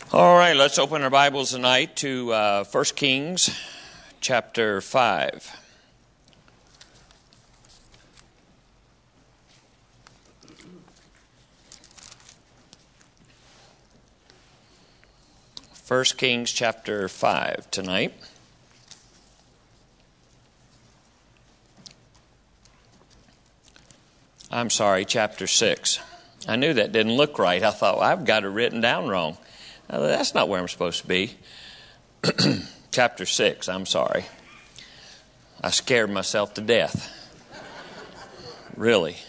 All right, let's open our Bibles tonight to 1 Kings chapter 5. First Kings chapter 5 tonight. I'm sorry, chapter 6. I knew that didn't look right. I thought, well, I've got it written down wrong. That's not where I'm supposed to be. Chapter 6, I'm sorry. I scared myself to death. Really.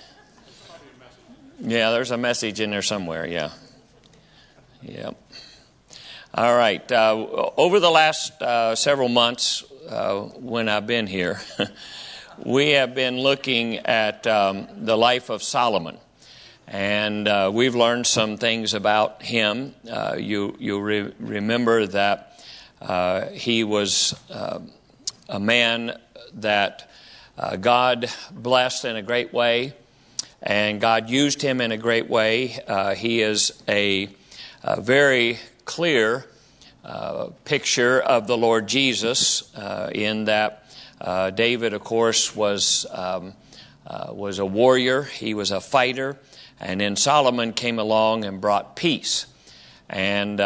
Yeah, there's a message in there somewhere, yeah. Yep. All right. Over the last several months when I've been here, we have been looking at the life of Solomon. And we've learned some things about him. You remember that he was a man that God blessed in a great way, and God used him in a great way. He is a very clear picture of the Lord Jesus in that David, of course, was a warrior. He was a fighter. And then Solomon came along and brought peace. And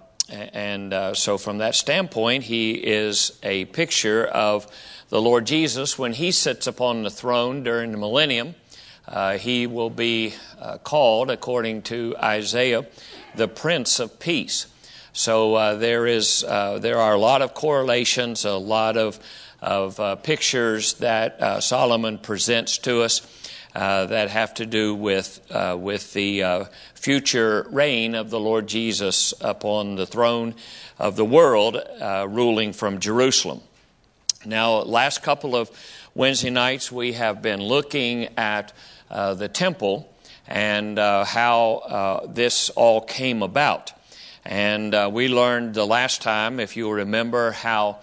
so from that standpoint, he is a picture of the Lord Jesus. When he sits upon the throne during the millennium, he will be called, according to Isaiah, the Prince of Peace. So there are a lot of correlations, a lot of pictures that Solomon presents to us that have to do with the future reign of the Lord Jesus upon the throne of the world, ruling from Jerusalem. Now, last couple of Wednesday nights, we have been looking at the temple and how this all came about. And we learned the last time, if you remember, how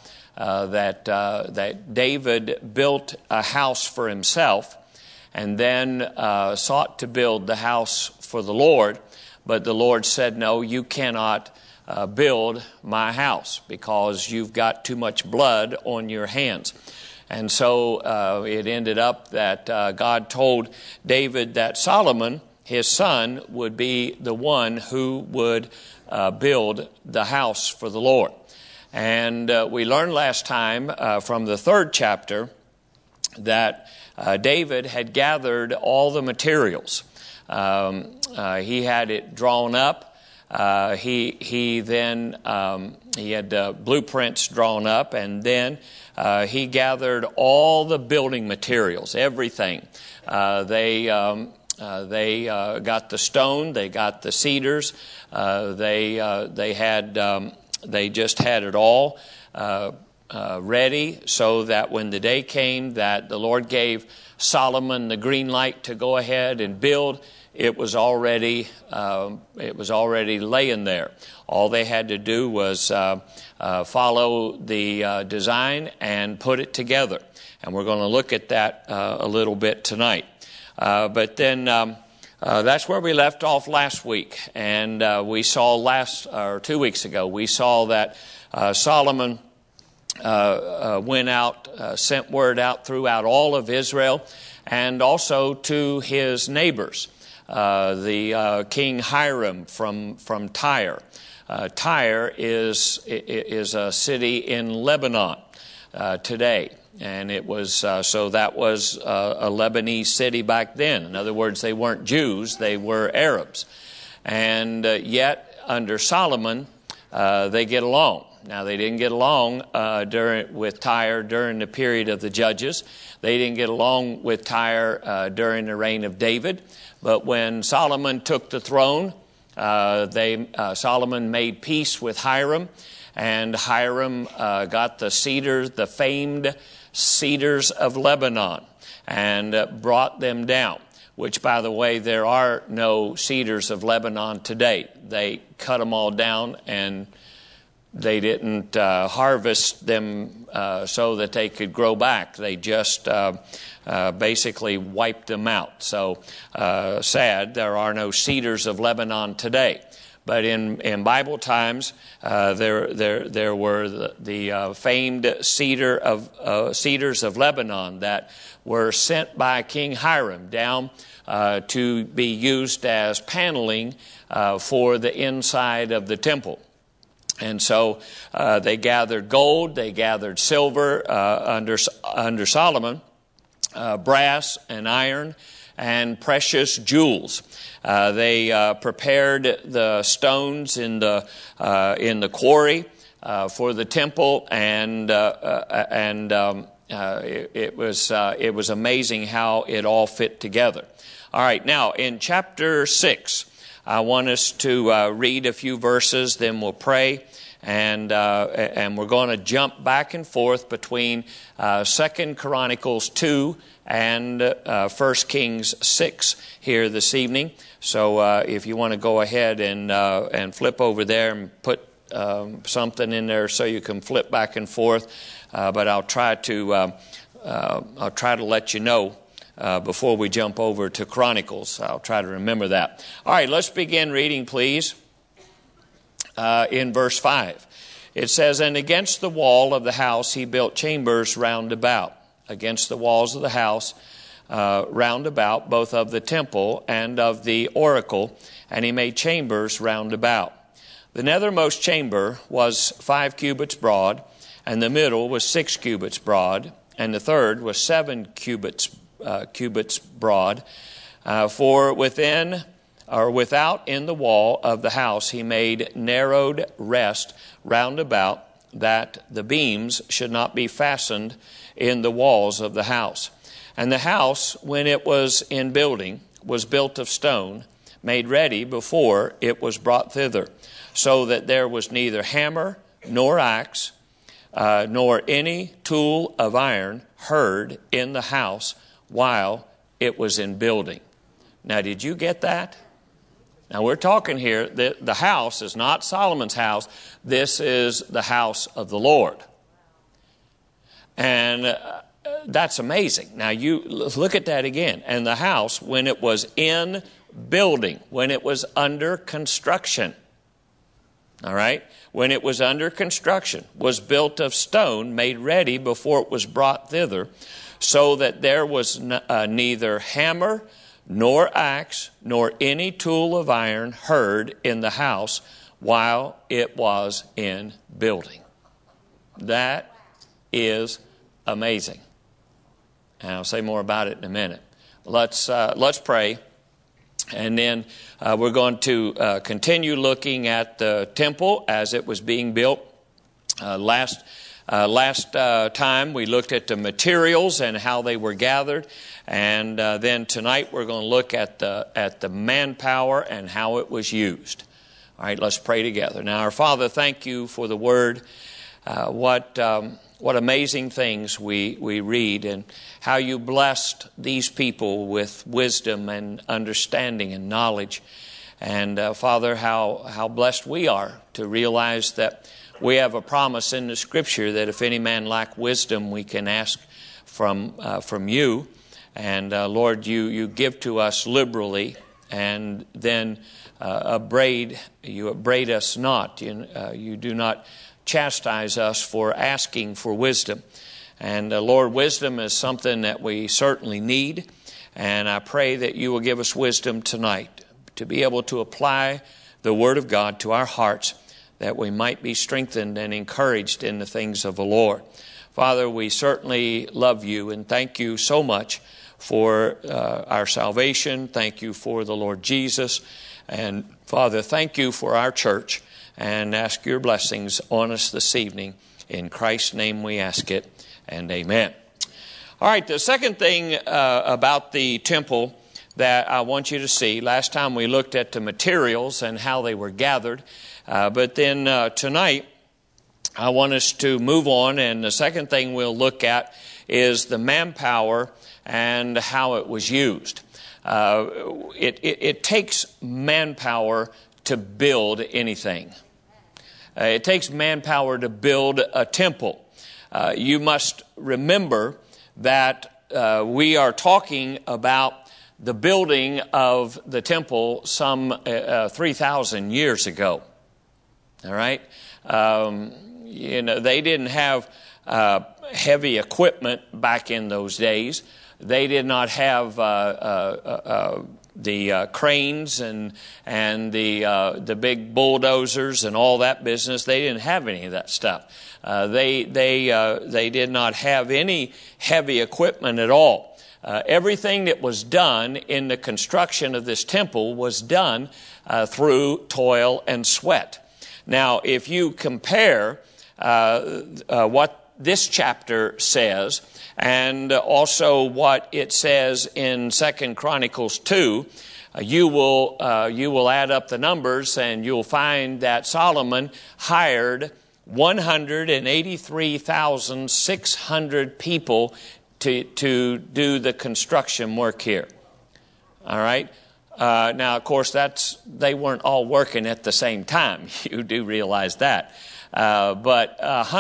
that David built a house for himself, and then sought to build the house for the Lord. But the Lord said, no, you cannot build my house because you've got too much blood on your hands. And so it ended up that God told David that Solomon, his son, would be the one who would build the house for the Lord. And we learned last time from the 3rd chapter that David had gathered all the materials. He had it drawn up. He had blueprints drawn up, and then he gathered all the building materials, everything. They got the stone, they got the cedars, they just had it all ready, so that when the day came that the Lord gave Solomon the green light to go ahead and build, it was already laying there. All they had to do was follow the design and put it together. And we're going to look at that a little bit tonight. But then that's where we left off last week, and we saw 2 weeks ago we saw that Solomon went out, sent word out throughout all of Israel, and also to his neighbors, the King Hiram from Tyre. Tyre is a city in Lebanon today, and it was so that was a Lebanese city back then. In other words, they weren't Jews; they were Arabs, and yet under Solomon they get along. Now, they didn't get along with Tyre during the period of the Judges. They didn't get along with Tyre during the reign of David. But when Solomon took the throne, Solomon made peace with Hiram, and Hiram got the cedars, the famed cedars of Lebanon, and brought them down. Which, by the way, there are no cedars of Lebanon today. They cut them all down, and they didn't harvest them so that they could grow back. They just basically wiped them out. So sad, there are no cedars of Lebanon today. but in Bible times, there were the famed cedars of Lebanon that were sent by King Hiram down to be used as paneling for the inside of the temple. And so they gathered gold, they gathered silver under Solomon, brass and iron, and precious jewels. They prepared the stones in the quarry for the temple, and it was amazing how it all fit together. All right, now in chapter 6, I want us to read a few verses, then we'll pray, and we're going to jump back and forth between 2 Chronicles 2 and 1 Kings 6 here this evening. So if you want to go ahead and flip over there and put something in there so you can flip back and forth, but I'll try to let you know before we jump over to Chronicles. I'll try to remember that. All right, let's begin reading, please, in verse 5. It says, "And against the wall of the house he built chambers round about." Against the walls of the house round about, both of the temple and of the oracle, and he made chambers round about. The nethermost chamber was 5 cubits broad, and the middle was 6 cubits broad, and the third was 7 cubits broad. For within or without in the wall of the house he made narrowed rest round about, that the beams should not be fastened in the walls of the house. And the house, when it was in building, was built of stone, made ready before it was brought thither, so that there was neither hammer nor axe, nor any tool of iron heard in the house while it was in building. Now, did you get that? Now, we're talking here that the house is not Solomon's house. This is the house of the Lord. And that's amazing. Now, you look at that again. And the house, when it was in building, when it was under construction, all right, when it was under construction, was built of stone, made ready before it was brought thither, so that there was neither hammer nor axe, nor any tool of iron heard in the house while it was in building. That is amazing. And I'll say more about it in a minute. Let's pray, and then we're going to continue looking at the temple as it was being built. Last time we looked at the materials and how they were gathered, and then tonight we're going to look at the manpower and how it was used. All right, let's pray together. Now, our Father, thank you for the Word. What amazing things we read, and how you blessed these people with wisdom and understanding and knowledge. And Father, how blessed we are to realize that we have a promise in the Scripture that if any man lack wisdom, we can ask from you. And Lord, you give to us liberally, and then you upbraid us not. You do not chastise us for asking for wisdom. And Lord, wisdom is something that we certainly need. And I pray that you will give us wisdom tonight to be able to apply the Word of God to our hearts, that we might be strengthened and encouraged in the things of the Lord. Father, we certainly love you and thank you so much for our salvation. Thank you for the Lord Jesus. And Father, thank you for our church, and ask your blessings on us this evening. In Christ's name we ask it, and amen. All right, the second thing about the temple that I want you to see, last time we looked at the materials and how they were gathered, but then tonight I want us to move on, and the second thing we'll look at is the manpower and how it was used. It takes manpower to build anything. It takes manpower to build a temple. You must remember that we are talking about the building of the temple some 3,000 years ago. All right? They didn't have heavy equipment back in those days. They did not have the cranes and the big bulldozers and all that business. They didn't have any of that stuff. They did not have any heavy equipment at all. Everything that was done in the construction of this temple was done through toil and sweat. Now, if you compare what this chapter says and also what it says in 2 Chronicles 2, you will add up the numbers and you'll find that Solomon hired 183,600 people to do the construction work here. All right? Now, of course, they weren't all working at the same time. You do realize that. But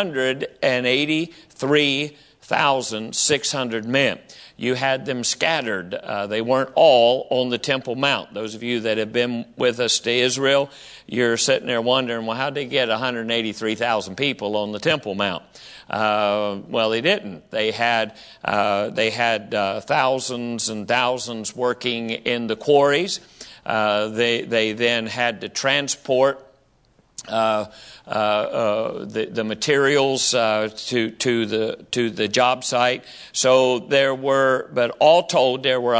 183,600 men. You had them scattered. They weren't all on the Temple Mount. Those of you that have been with us to Israel, you're sitting there wondering, well, how'd they get 183,000 people on the Temple Mount? Well, they didn't. They had thousands and thousands working in the quarries. They then had to transport the materials to the job site. So but all told, there were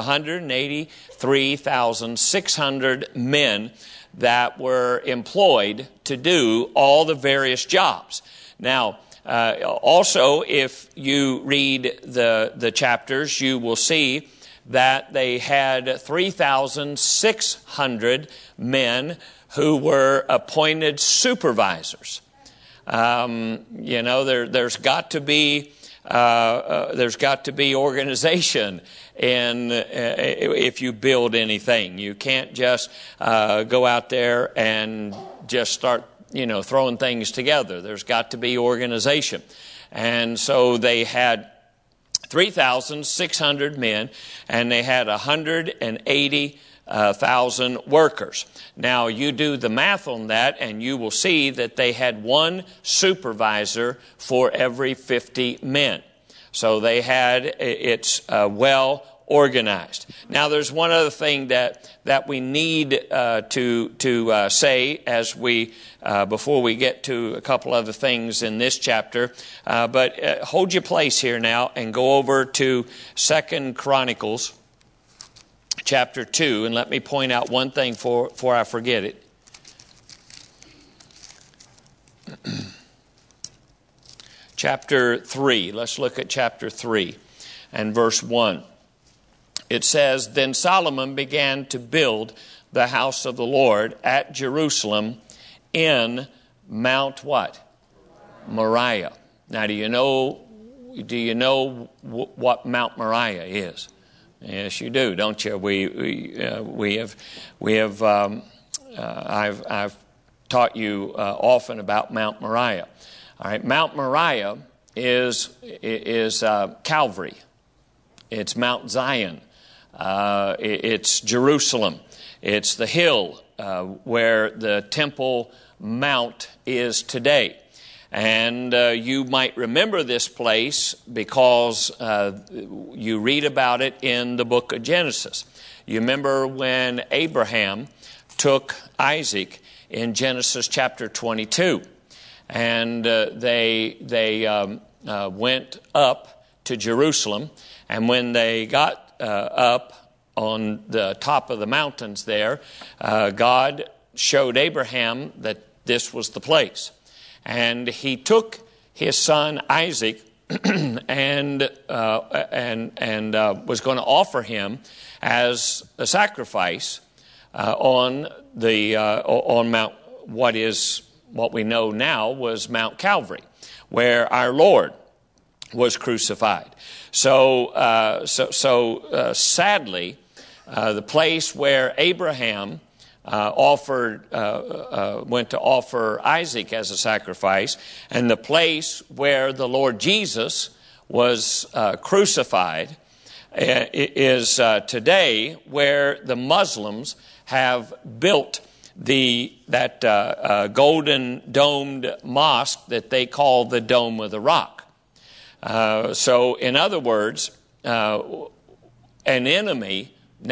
183,600 men that were employed to do all the various jobs. Now, also, if you read the chapters, you will see that they had 3,600 men who were appointed supervisors. There's got to be organization if you build anything. You can't just go out there and just start throwing things together. There's got to be organization. And so they had 3,600 men, and they had 180,000 workers. Now, you do the math on that, and you will see that they had one supervisor for every 50 men. So they had, it's well organized. Now, there's one other thing that we need to say as we before we get to a couple other things in this chapter. But hold your place here now and go over to 2 Chronicles chapter 2, and let me point out one thing before I forget it. Chapter 3. Let's look at chapter 3 and verse 1. It says, "Then Solomon began to build the house of the Lord at Jerusalem in Mount what? Moriah." Now, do you know what Mount Moriah is? Yes, you do, don't you? I've taught you often about Mount Moriah. All right, Mount Moriah is Calvary. It's Mount Zion. It's Jerusalem. It's the hill where the Temple Mount is today. And you might remember this place because you read about it in the book of Genesis. You remember when Abraham took Isaac in Genesis chapter 22. And they went up to Jerusalem. And when they got up on the top of the mountains there, God showed Abraham that this was the place. And he took his son Isaac and was going to offer him as a sacrifice on Mount, what we know now was Mount Calvary, where our Lord was crucified. So sadly, the place where Abraham went to offer Isaac as a sacrifice, and the place where the Lord Jesus was crucified, is today where the Muslims have built that golden domed mosque that they call the Dome of the Rock. So in other words, an enemy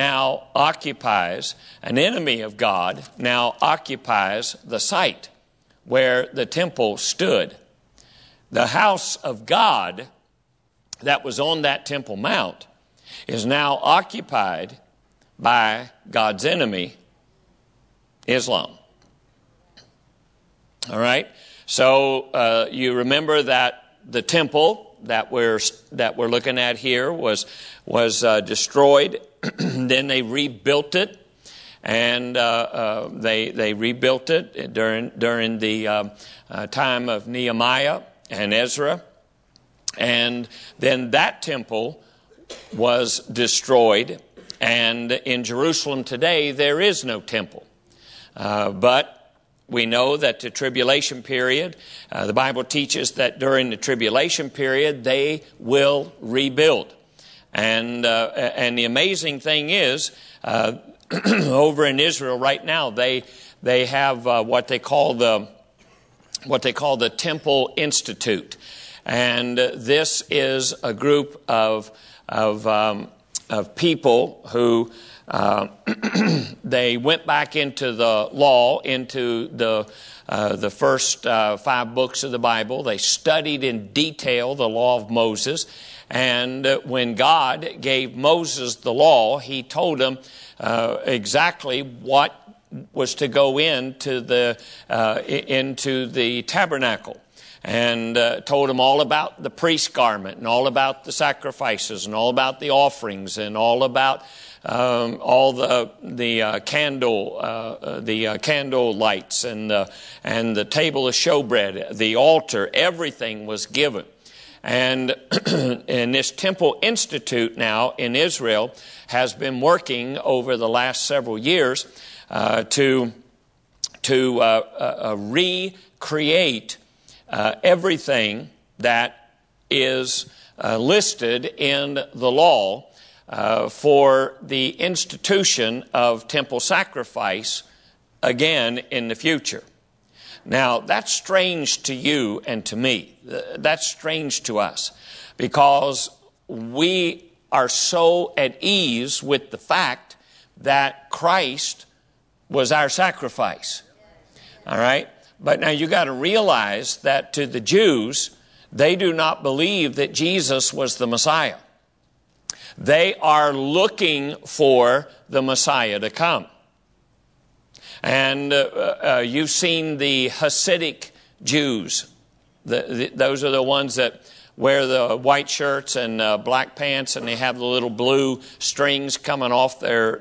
of God now occupies the site where the temple stood. The house of God that was on that Temple Mount is now occupied by God's enemy, Islam. All right? So you remember that the temple that we're looking at here was destroyed. Then they rebuilt it, and they rebuilt it during the time of Nehemiah and Ezra, and then that temple was destroyed. And in Jerusalem today, there is no temple, but we know that the tribulation period, the Bible teaches that during the tribulation period, they will rebuild. And the amazing thing is, over in Israel right now, they have what they call the Temple Institute, and this is a group of people who they went back into the law, into the first 5 books of the Bible. They studied in detail the law of Moses. And when God gave Moses the law, he told him exactly what was to go into the tabernacle, and told him all about the priest garment, and all about the sacrifices, and all about the offerings, and all about all the candle lights, and the table of showbread, the altar. Everything was given. And this Temple Institute now in Israel has been working over the last several years to recreate everything that is listed in the law for the institution of temple sacrifice again in the future. Now, that's strange to you and to me. That's strange to us because we are so at ease with the fact that Christ was our sacrifice. All right? But now you got to realize that to the Jews, they do not believe that Jesus was the Messiah. They are looking for the Messiah to come. And you've seen the Hasidic Jews. Those are the ones that wear the white shirts and black pants, and they have the little blue strings coming off their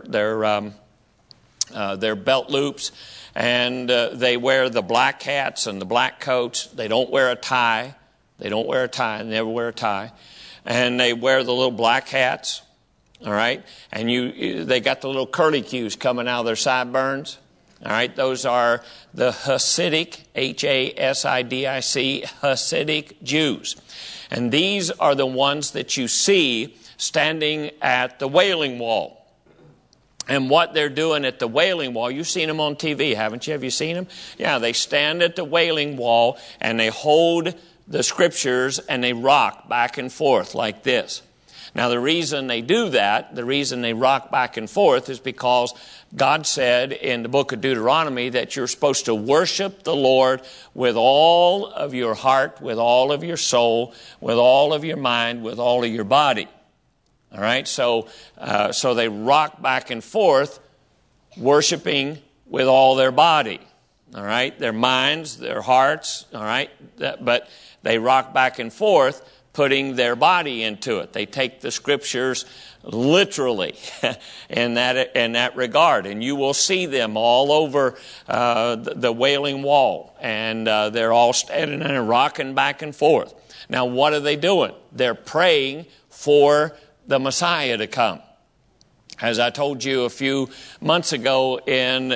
belt loops. And they wear the black hats and the black coats. They don't wear a tie. They never wear a tie. And they wear the little black hats. All right, and they got the little curly cues coming out of their sideburns. All right, those are the Hasidic, Hasidic, Hasidic Jews. And these are the ones that you see standing at the Wailing Wall. And what they're doing at the Wailing Wall, you've seen them on TV, haven't you? Have you seen them? Yeah, they stand at the Wailing Wall and they hold the scriptures and they rock back and forth like this. Now, the reason they do that, the reason they rock back and forth is because God said in the book of Deuteronomy that you're supposed to worship the Lord with all of your heart, with all of your soul, with all of your mind, with all of your body. All right, so they rock back and forth, worshiping with all their body. All right, their minds, their hearts. All right, but they rock back and forth, putting their body into it. They take the scriptures literally in that regard, and you will see them all over the Wailing Wall, and they're all standing there rocking back and forth. Now, what are they doing? They're praying for the Messiah to come. As I told you a few months ago in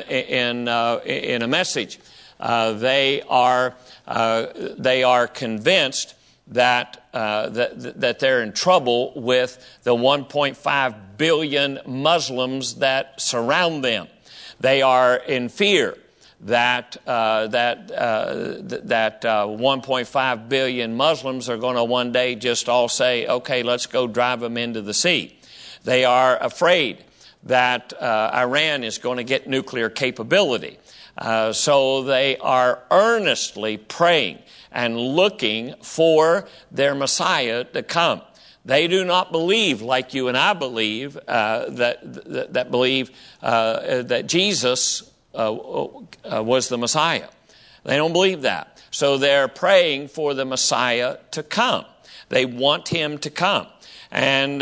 a message, they are convinced that they're in trouble with the 1.5 billion Muslims that surround them. They are in fear that 1.5 billion Muslims are going to one day just all say, okay, let's go drive them into the sea. They are afraid that Iran is going to get nuclear capability. So they are earnestly praying and looking for their Messiah to come. They do not believe, like you and I believe, that Jesus was the Messiah. They don't believe that. So they're praying for the Messiah to come. They want him to come. And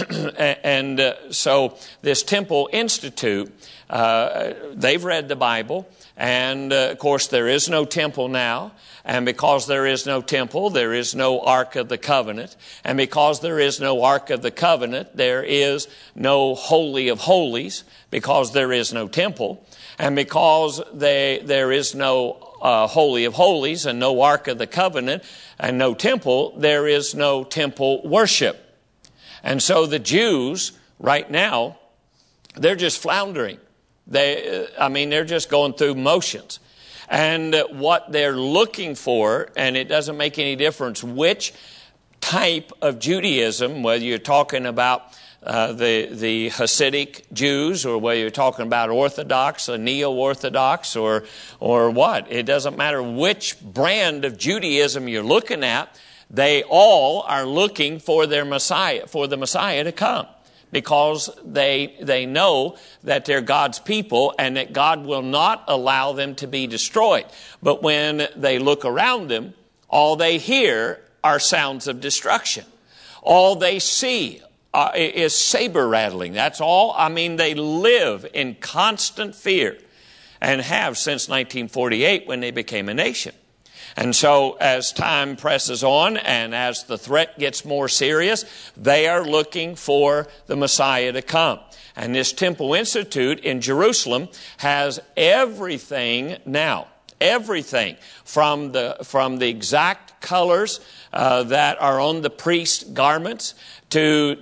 so this Temple Institute, they've read the Bible, and of course there is no temple now. And because there is no temple, there is no Ark of the Covenant. And because there is no Ark of the Covenant, there is no Holy of Holies, because there is no temple. And because there is no Holy of Holies and no Ark of the Covenant and no temple, there is no temple worship. And so the Jews right now, they're just floundering. They're just going through motions. And what they're looking for, and it doesn't make any difference which type of Judaism, whether you're talking about the Hasidic Jews, or whether you're talking about Orthodox or Neo-Orthodox, or what. It doesn't matter which brand of Judaism you're looking at. They all are looking for their Messiah, for the Messiah to come, because they know that they're God's people and that God will not allow them to be destroyed. But when they look around them, all they hear are sounds of destruction. All they see is saber rattling. That's all. They live in constant fear, and have since 1948 when they became a nation. And so as time presses on and as the threat gets more serious, they are looking for the Messiah to come. And this Temple Institute in Jerusalem has everything now. Everything from the exact colors that are on the priest's garments to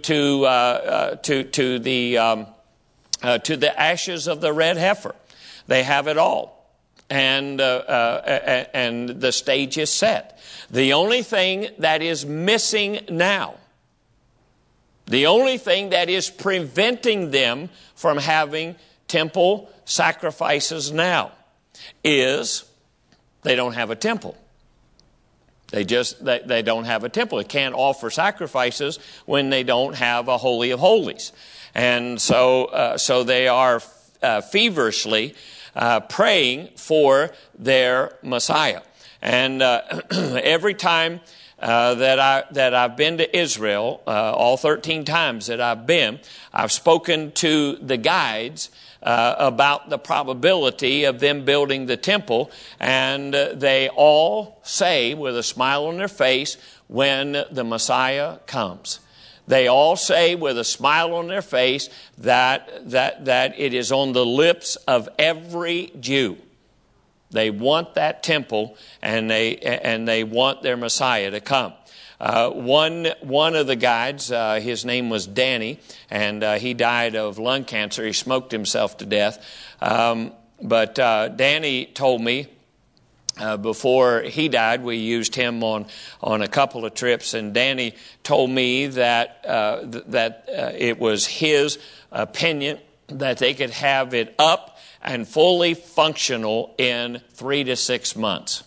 the ashes of the red heifer. They have it all. And the stage is set. The only thing that is missing now, the only thing that is preventing them from having temple sacrifices now, is they don't have a temple. They don't have a temple. They can't offer sacrifices when they don't have a Holy of Holies. And so they are feverishly praying for their Messiah. And every time that I've been to Israel, all 13 times that I've been, I've spoken to the guides about the probability of them building the temple, and they all say with a smile on their face, when the Messiah comes. They all say with a smile on their face that it is on the lips of every Jew. They want that temple, and they want their Messiah to come. One of the guides, his name was Danny, and he died of lung cancer. He smoked himself to death. But Danny told me, before he died, we used him on a couple of trips, and Danny told me that it was his opinion that they could have it up and fully functional in 3 to 6 months.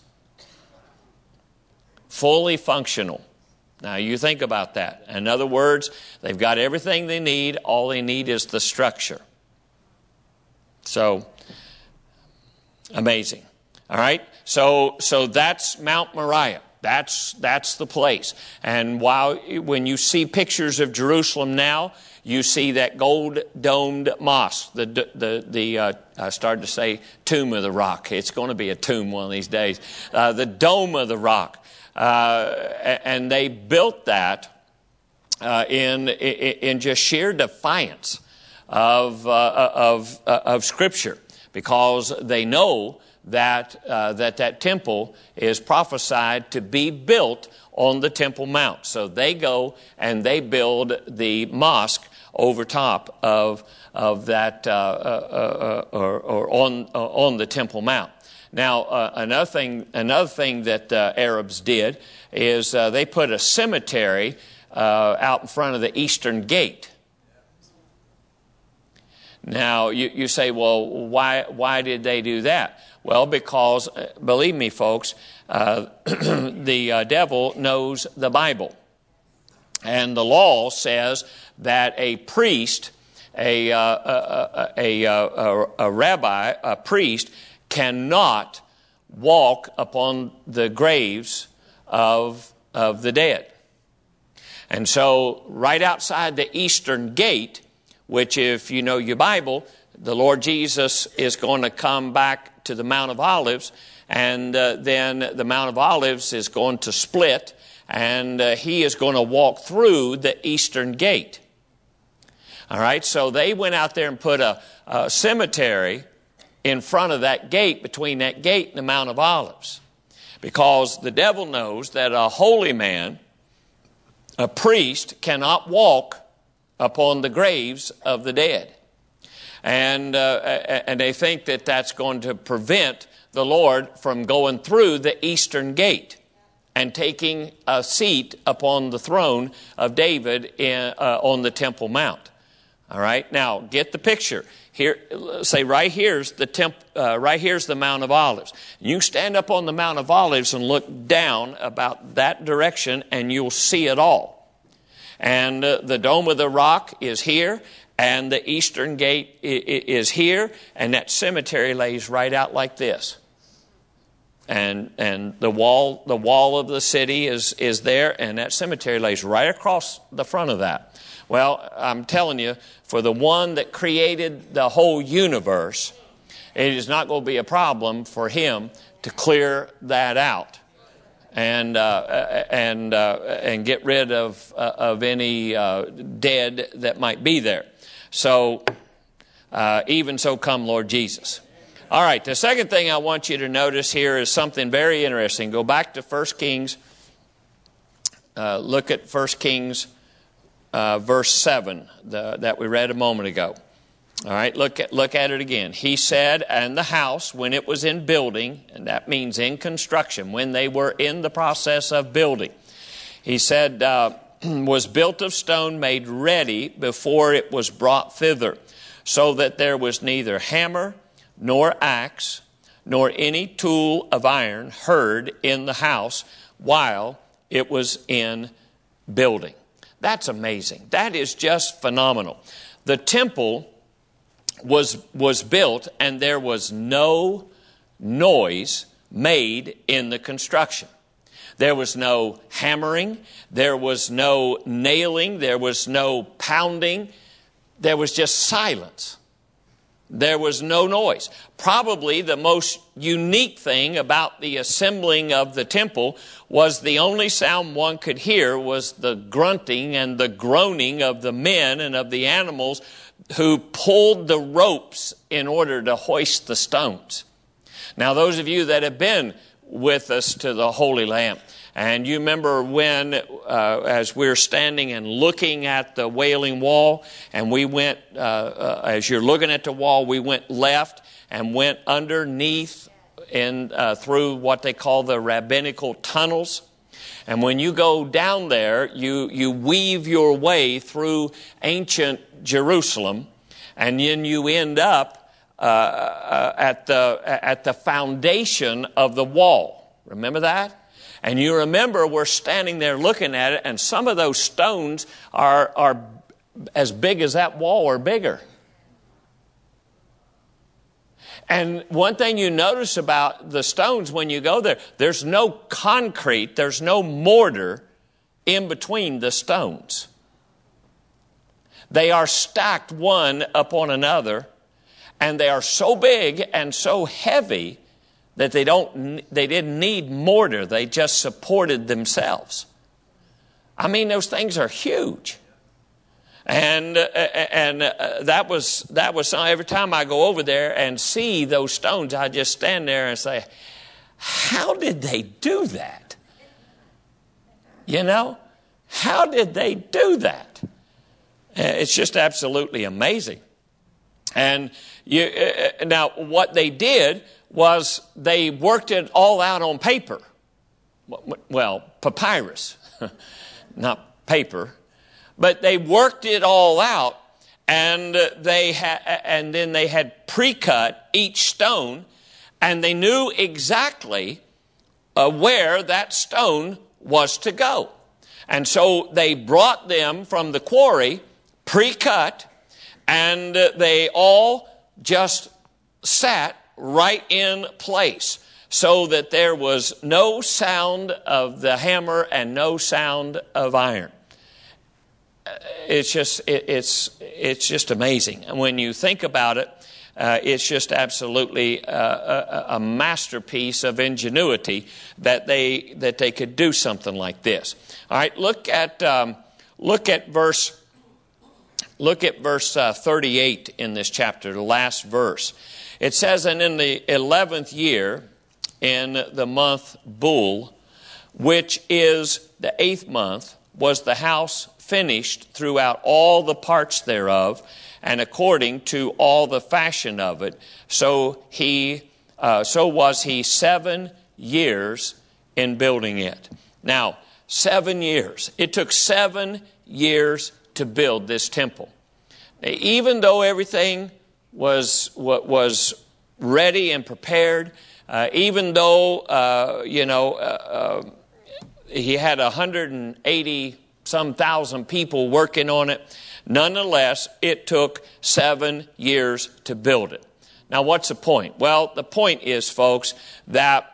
Fully functional. Now you think about that. In other words, they've got everything they need. All they need is the structure. So, amazing. All right? So that's Mount Moriah. That's the place. And when you see pictures of Jerusalem now, you see that gold-domed mosque. I started to say Tomb of the Rock. It's going to be a tomb one of these days. The Dome of the Rock. And they built that in just sheer defiance of Scripture, because they know that that temple is prophesied to be built on the Temple Mount. So they go and they build the mosque over top of that or on the Temple Mount. Now, another thing that Arabs did is they put a cemetery out in front of the eastern gate. Now, you say, well, why did they do that? Well, because, believe me, folks, the devil knows the Bible. And the law says that a priest, a rabbi, a priest, cannot walk upon the graves of the dead. And so, right outside the eastern gate, which if you know your Bible, the Lord Jesus is going to come back to the Mount of Olives, and then the Mount of Olives is going to split, and he is going to walk through the eastern gate. All right, so they went out there and put a cemetery in front of that gate, between that gate and the Mount of Olives, because the devil knows that a holy man, a priest, cannot walk upon the graves of the dead. And they think that that's going to prevent the Lord from going through the eastern gate and taking a seat upon the throne of David on the Temple Mount. All right, now get the picture. Here, say right here's the Mount of Olives. You stand up on the Mount of Olives and look down about that direction, and you'll see it all. And the Dome of the Rock is here, and the eastern gate is here, and that cemetery lays right out like this. And the wall of the city is there, and that cemetery lays right across the front of that. Well, I'm telling you, for the one that created the whole universe, it is not going to be a problem for him to clear that out and get rid of any dead that might be there. So, even so come Lord Jesus. All right, the second thing I want you to notice here is something very interesting. Go back to 1 Kings. Look at 1 Kings verse 7 that we read a moment ago. All right, look at it again. He said, and the house, when it was in building, and that means in construction, when they were in the process of building, he said, was built of stone made ready before it was brought thither, so that there was neither hammer nor axe nor any tool of iron heard in the house while it was in building. That's amazing. That is just phenomenal. The temple was built, and there was no noise made in the construction. There was no hammering. There was no nailing. There was no pounding. There was just silence. There was no noise. Probably the most unique thing about the assembling of the temple was the only sound one could hear was the grunting and the groaning of the men and of the animals who pulled the ropes in order to hoist the stones. Now, those of you that have been with us to the Holy Land, and you remember when, as we were standing and looking at the Wailing Wall, and we went, as you're looking at the wall, we went left and went underneath and through what they call the rabbinical tunnels. And when you go down there, you weave your way through ancient Jerusalem, and then you end up at the foundation of the wall. Remember that? And you remember we're standing there looking at it, and some of those stones are as big as that wall or bigger. And one thing you notice about the stones when you go there, there's no concrete, there's no mortar in between the stones. They are stacked one upon another, and they are so big and so heavy that they didn't need mortar. They just supported themselves. I mean, those things are huge. And that was every time I go over there and see those stones, I just stand there and say, how did they do that? You know, how did they do that? It's just absolutely amazing. And now what they did was they worked it all out on paper. Well, papyrus, not paper. But they worked it all out, and then they had pre-cut each stone, and they knew exactly where that stone was to go. And so they brought them from the quarry, pre-cut, and they all just sat right in place so that there was no sound of the hammer and no sound of iron. It's just amazing. And when you think about it, it's just absolutely a masterpiece of ingenuity that they could do something like this. All right, look at verse 38 in this chapter, the last verse. It says, "And in the 11th year, in the month Bul, which is the 8th month, was the house finished throughout all the parts thereof, and according to all the fashion of it. So was he 7 years in building it." Now, 7 years. It took 7 years to build this temple. Even though everything was ready and prepared, even though he had 180 some thousand people working on it, nonetheless, it took 7 years to build it. Now, what's the point? Well, the point is, folks, that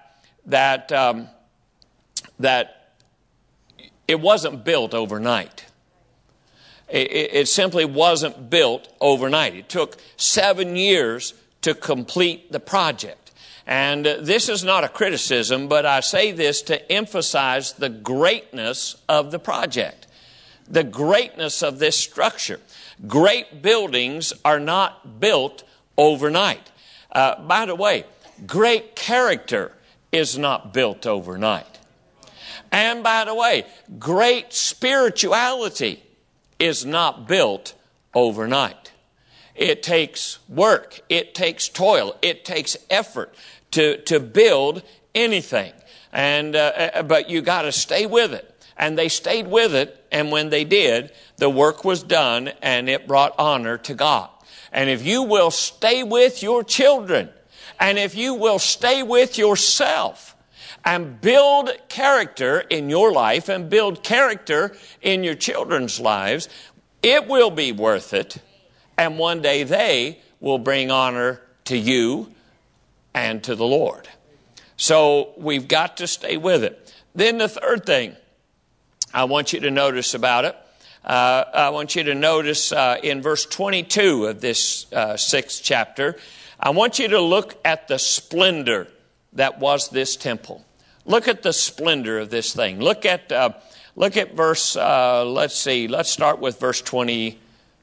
it wasn't built overnight. It simply wasn't built overnight. It took 7 years to complete the project. And this is not a criticism, but I say this to emphasize the greatness of the project, the greatness of this structure. Great buildings are not built overnight. By the way, great character is not built overnight. And by the way, great spirituality is not built overnight. It takes work. It takes toil. It takes effort to build anything. But you got to stay with it. And they stayed with it. And when they did, the work was done and it brought honor to God. And if you will stay with your children, and if you will stay with yourself and build character in your life and build character in your children's lives, it will be worth it. And one day they will bring honor to you and to the Lord. So we've got to stay with it. Then the third thing I want you to notice about it, I want you to notice in verse 22 of this 6th chapter, I want you to look at the splendor that was this temple. Look at the splendor of this thing. Look at verse, let's start with verse 20,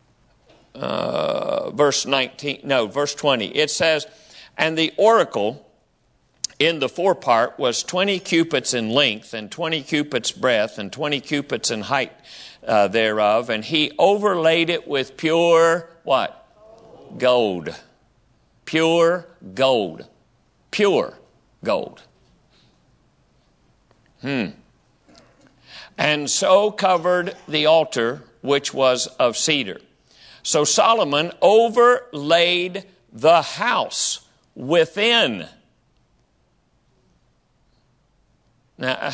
verse 20. It says, "And the oracle in the forepart was 20 cubits in length, and 20 cubits breadth, and 20 cubits in height thereof. And he overlaid it with pure," what? Gold. Pure gold. Pure gold. "And so covered the altar, which was of cedar. So Solomon overlaid the house within." Now,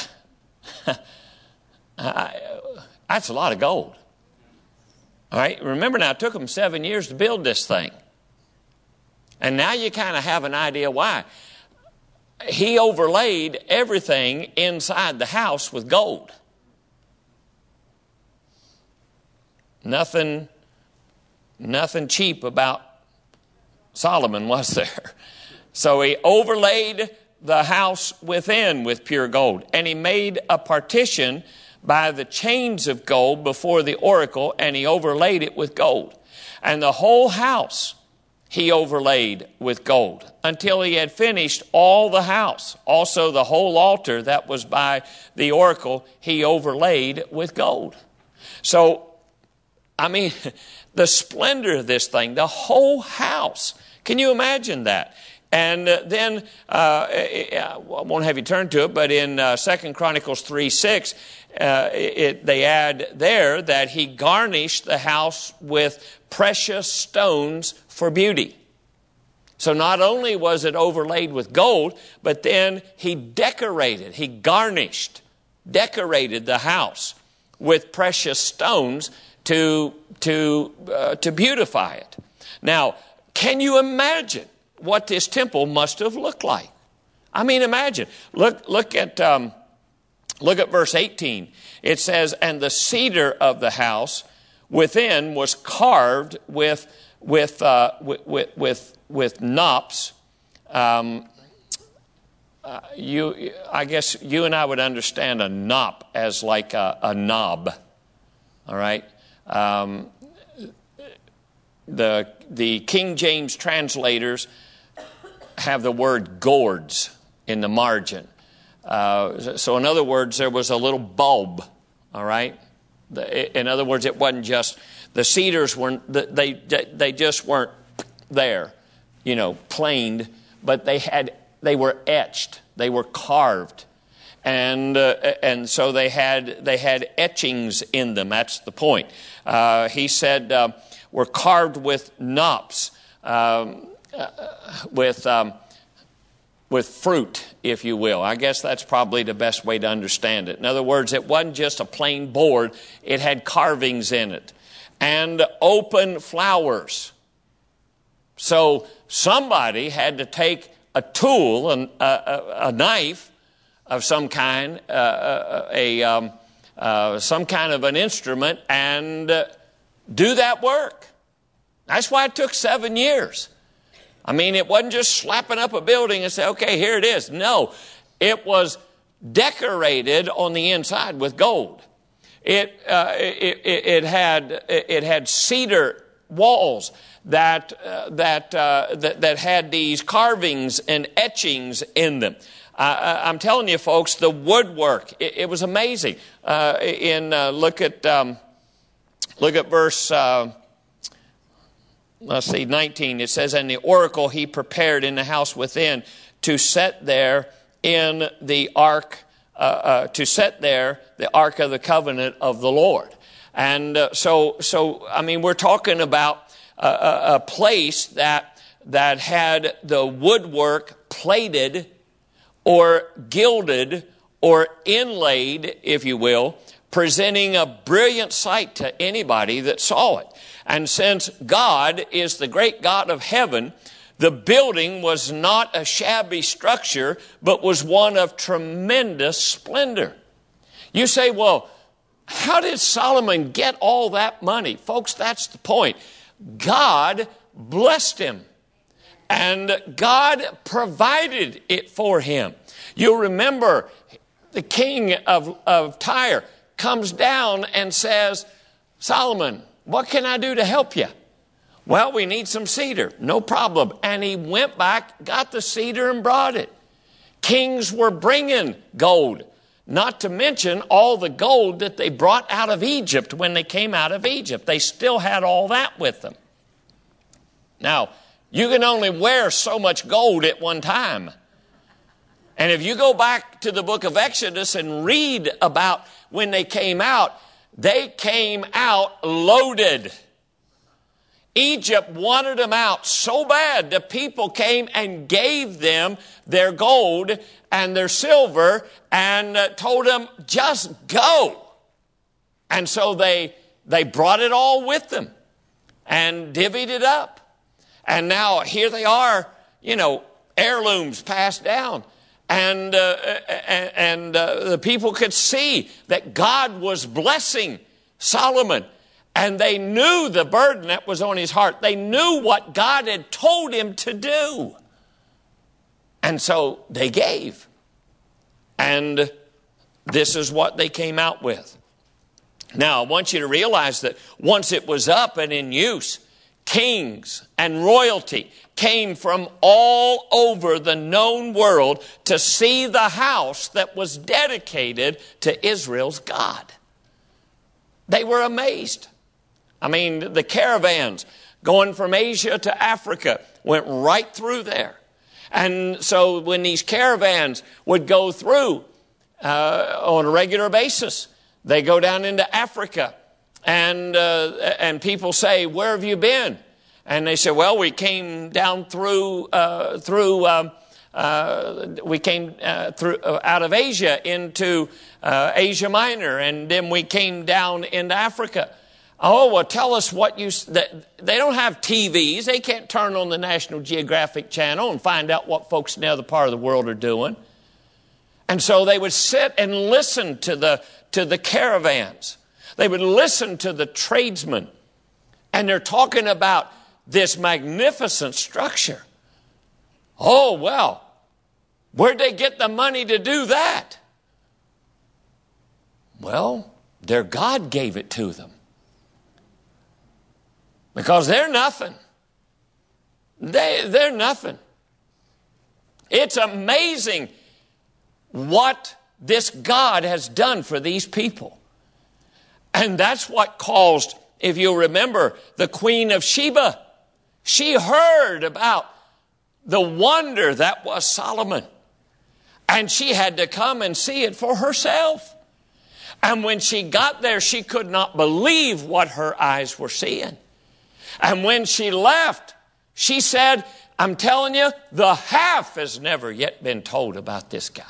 that's a lot of gold. All right, remember now, it took them 7 years to build this thing. And now you kind of have an idea why. He overlaid everything inside the house with gold. Nothing cheap about Solomon, was there? So he overlaid the house within with pure gold. And he made a partition by the chains of gold before the oracle, and he overlaid it with gold. And the whole house he overlaid with gold until he had finished all the house. Also the whole altar that was by the oracle he overlaid with gold. So, I mean, the splendor of this thing, the whole house. Can you imagine that? And then, I won't have you turn to it, but in 2 Chronicles 3:6, they add there that he garnished the house with precious stones for beauty. So not only was it overlaid with gold, but then he decorated, he garnished, decorated the house with precious stones to beautify it. Now, can you imagine what this temple must have looked like? I mean, imagine. Look at verse 18. It says, "And the cedar of the house within was carved with knops." I guess you and I would understand a knop as like a knob. All right. The King James translators have the word gourds in the margin. So in other words, there was a little bulb. All right. In other words, it wasn't just the cedars weren't. They just weren't there, planed, but they were etched. They were carved. And so they had etchings in them. That's the point. He said were carved with knops, with fruit, if you will. I guess that's probably the best way to understand it. In other words, it wasn't just a plain board. It had carvings in it. And open flowers. So somebody had to take a tool, a knife of some kind, some kind of an instrument, and do that work. That's why it took 7 years. I mean, it wasn't just slapping up a building and say, okay, here it is. No, it was decorated on the inside with gold. It had cedar walls that had these carvings and etchings in them. I'm telling you, folks, the woodwork, it was amazing. Look at verse 19. It says, "And the oracle he prepared in the house within to set there in the ark, the ark of the covenant of the Lord." And so I mean, we're talking about a place that had the woodwork plated or gilded or inlaid, if you will, presenting a brilliant sight to anybody that saw it. And since God is the great God of heaven, the building was not a shabby structure, but was one of tremendous splendor. You say, well, how did Solomon get all that money? Folks, that's the point. God blessed him. And God provided it for him. You'll remember the king of Tyre comes down and says, "Solomon, what can I do to help you?" "Well, we need some cedar." "No problem." And he went back, got the cedar and brought it. Kings were bringing gold, not to mention all the gold that they brought out of Egypt when they came out of Egypt. They still had all that with them. Now, you can only wear so much gold at one time. And if you go back to the book of Exodus and read about when they came out loaded. Egypt wanted them out so bad, the people came and gave them their gold and their silver and told them, just go. And so they brought it all with them and divvied it up. And now here they are, heirlooms passed down. And the people could see that God was blessing Solomon. And they knew the burden that was on his heart. They knew what God had told him to do. And so they gave. And this is what they came out with. Now, I want you to realize that once it was up and in use, kings and royalty came from all over the known world to see the house that was dedicated to Israel's God. They were amazed. I mean, the caravans going from Asia to Africa went right through there. And so when these caravans would go through on a regular basis, they go down into Africa, and people say, "Where have you been?" And they say, "Well, we came down through out of Asia into Asia Minor, and then we came down into Africa." Oh, well, tell us what they don't have TVs. They can't turn on the National Geographic Channel and find out what folks in the other part of the world are doing. And so they would sit and listen to the caravans. They would listen to the tradesmen. And they're talking about this magnificent structure. Oh, well, where'd they get the money to do that? Well, their God gave it to them. Because they're nothing. They're nothing. It's amazing what this God has done for these people. And that's what caused, if you remember, the Queen of Sheba. She heard about the wonder that was Solomon. And she had to come and see it for herself. And when she got there, she could not believe what her eyes were seeing. And when she left, she said, "I'm telling you, the half has never yet been told about this guy."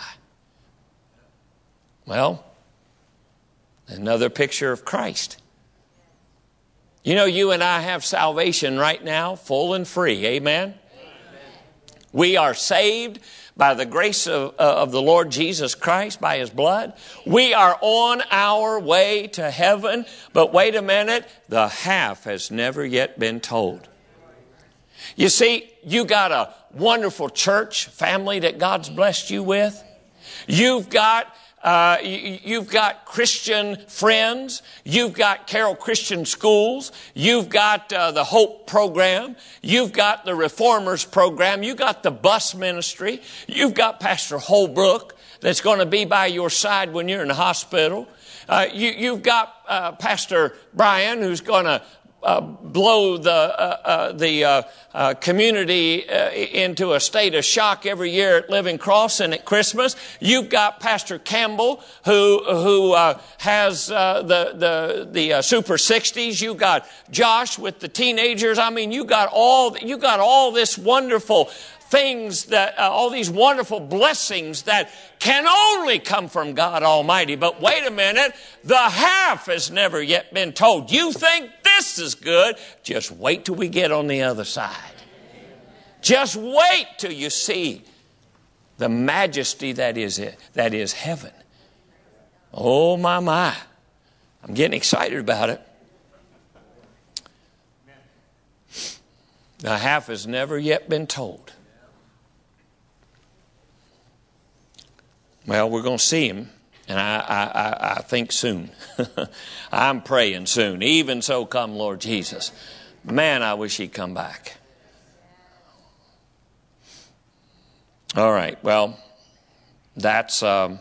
Well, another picture of Christ. You know, you and I have salvation right now, full and free. Amen? We are saved by the grace of the Lord Jesus Christ, by His blood. We are on our way to heaven. But wait a minute, the half has never yet been told. You see, you got a wonderful church family that God's blessed you with. You've got Christian friends. You've got Carroll Christian Schools. You've got the Hope Program. You've got the Reformers Program. You've got the bus ministry. You've got Pastor Holbrook that's going to be by your side when you're in the hospital. You've got Pastor Brian who's going to blow the community into a state of shock every year at Living Cross and at Christmas. You've got Pastor Campbell who has the Super 60s. You've got Josh with the teenagers. I mean, you got all this wonderful things that all these wonderful blessings that can only come from God Almighty. But wait a minute, the half has never yet been told. You think this is good? Just wait till we get on the other side. Just wait till you see the majesty that is heaven. Oh my. I'm getting excited about it. The half has never yet been told. Well, we're going to see Him, and I think soon. I'm praying soon. Even so, come Lord Jesus. Man, I wish He'd come back. All right, well, that's the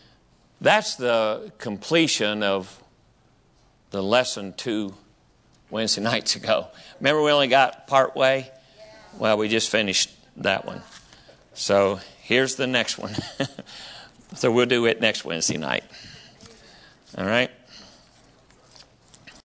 completion of the lesson 2 Wednesday nights ago. Remember we only got part way? Well, we just finished that one. So here's the next one. So we'll do it next Wednesday night. All right?